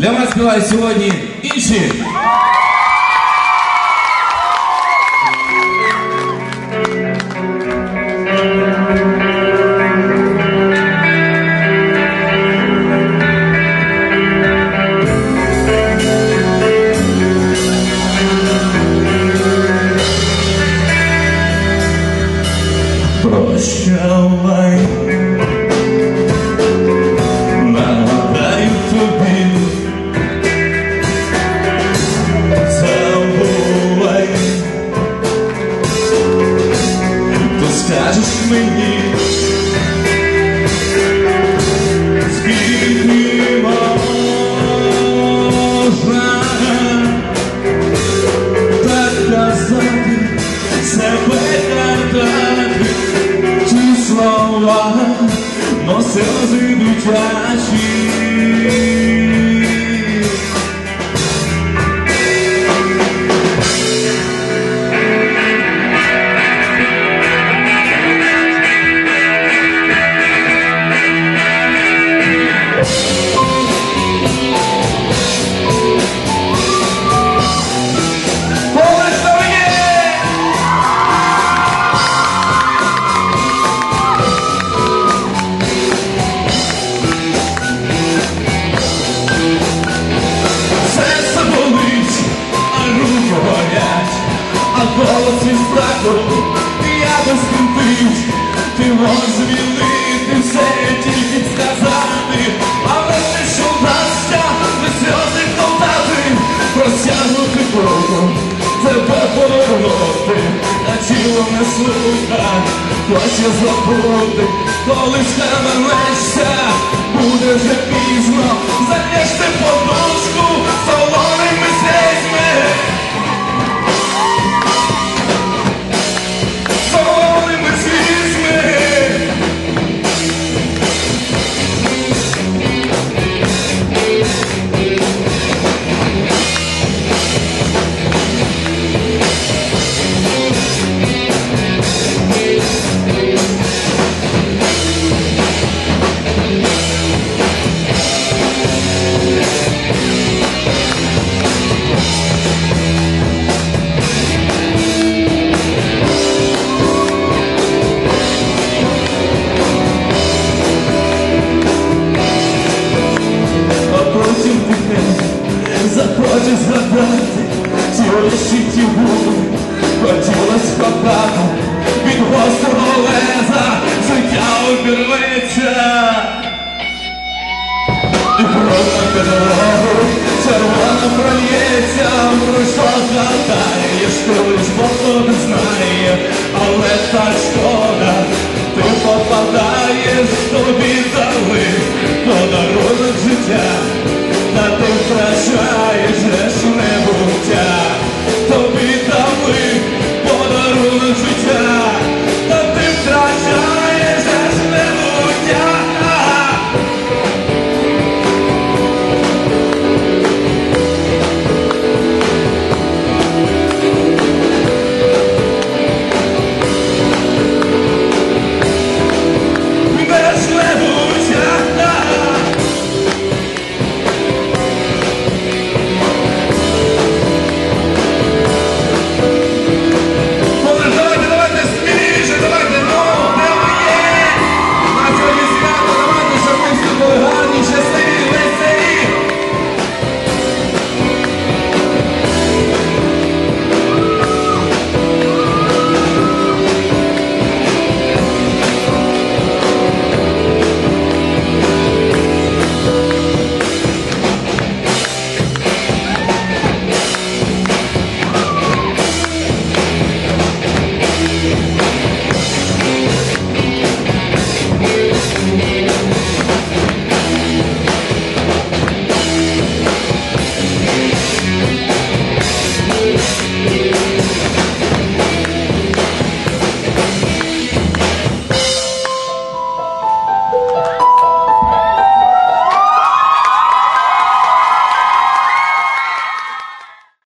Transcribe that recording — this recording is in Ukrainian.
Для вас співають сьогодні інші. Прощавай, нагадаю тобі, забувай, ти скажеш мені, скільки можна так казати, себе картати. Слова, но сльози дитячі. Голос від страху, я безкрутить, ти можеш змінити все, тільки сказати, але те, що вдасться, без сльози ковтати, простягнути руку, тебе повернути, а тіло не слуха, хоче забути, коли схаменешся, буде вже пізно, залєш ти подушку, солоними слізьми. Захочеш згадати ті очі, ті губи.